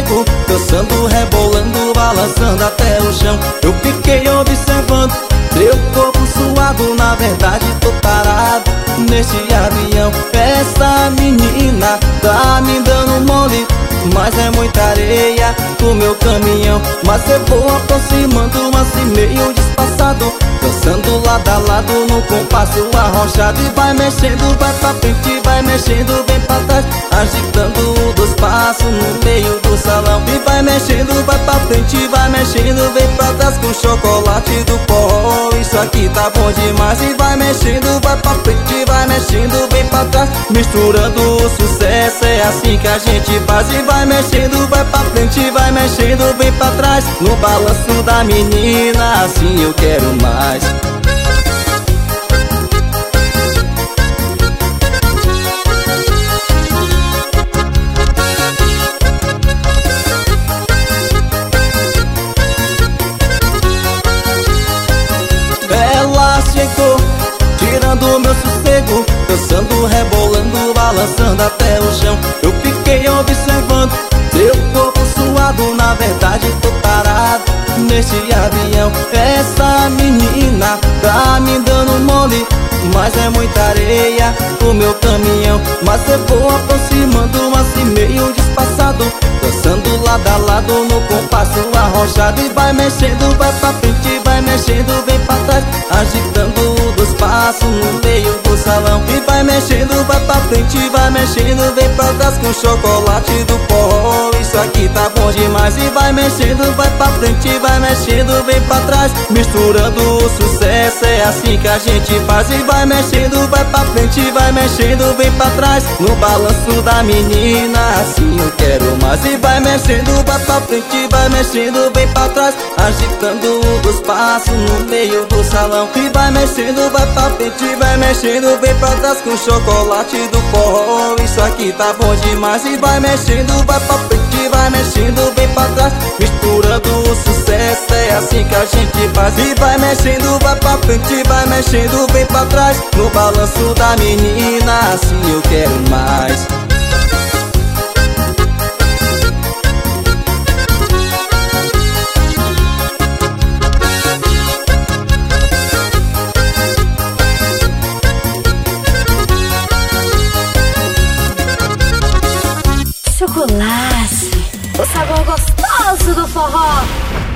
sossego, dançando, rebolando, balançando até o chão. Eu fiquei observando seu corpo suado, na verdade tô parado neste avião. Essa menina tá me dando mole, mas é muita areia pro meu caminhão. Mas eu vou aproximando, assim meio disfarçado, dançando lado a lado no compasso arrochado. E vai mexendo, vai pra frente, vai mexendo, vem pra trás, agitando dois passos no meio do salão. E vai mexendo, vai pra frente, vai mexendo, vem pra trás com chocolate do forró. Isso aqui tá bom demais. E vai mexendo, vai pra frente, vai mexendo, vem pra trás, misturando o sucesso, é assim que a gente faz. E vai mexendo, vai pra frente, vai mexendo, vem pra trás, no balanço da menina, assim eu quero mais. Ela chegou, tirando meu sossego, dançando, rebolando, balançando até o chão. Eu fiquei observando seu corpo suado, na verdade tô parado neste avião. Essa menina tá me dando mole, mas é muita areia pro meu caminhão. Mas eu vou aproximando, assim meio disfarçado, dançando lado a lado no compasso arrochado. E vai mexendo, vai pra frente, vai mexendo, vem pra trás, agitando dois passos no meio do salão. E vai mexendo, vai pra frente, vai mexendo, vem pra trás com chocolate do forró. Isso aqui tá bom demais. E vai mexendo, vai pra frente, vai mexendo, vem pra trás, misturando o sucesso, é assim que a gente faz. E vai mexendo, vai pra frente, vai mexendo, vem pra trás, no balanço da menina, assim eu quero mais. E vai mexendo, vai pra frente, vai mexendo, vem pra trás, agitando dois passos no meio do salão. E vai mexendo, vai pra frente, vai mexendo, vem pra trás com chocolate do forró. Isso aqui tá bom demais. E vai mexendo, vai pra frente, vai mexendo, vem pra trás, misturando o sucesso, é assim que a gente faz. E vai mexendo, vai pra frente, vai mexendo, vem pra trás, no balanço da menina, assim eu quero mais. Chocolate, o sabor gostoso do forró.